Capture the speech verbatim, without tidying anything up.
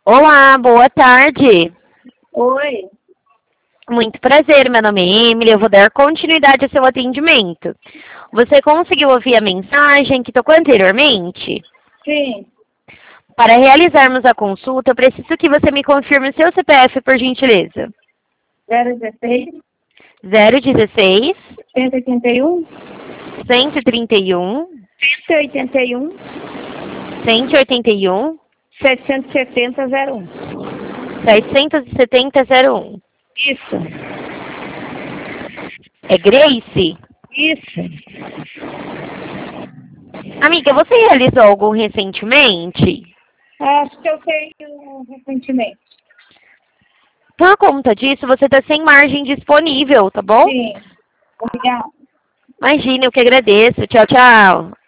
Olá, boa tarde. Oi. Muito prazer, meu nome é Emily, eu vou dar continuidade ao seu atendimento. Você conseguiu ouvir a mensagem que tocou anteriormente? Sim. Para realizarmos a consulta, eu preciso que você me confirme o seu C P F, por gentileza. zero dezesseis, zero dezesseis, cento e oitenta e um, cento e trinta e um, cento e oitenta e um, cento e oitenta e um, setecentos e setenta, zero um. setecentos e setenta, zero um. Isso. É Grace? Isso. Amiga, você realizou algum recentemente? Acho que eu tenho recentemente. Por conta disso, você está sem margem disponível, tá bom? Sim. Obrigada. Imagina, eu que agradeço. Tchau, tchau.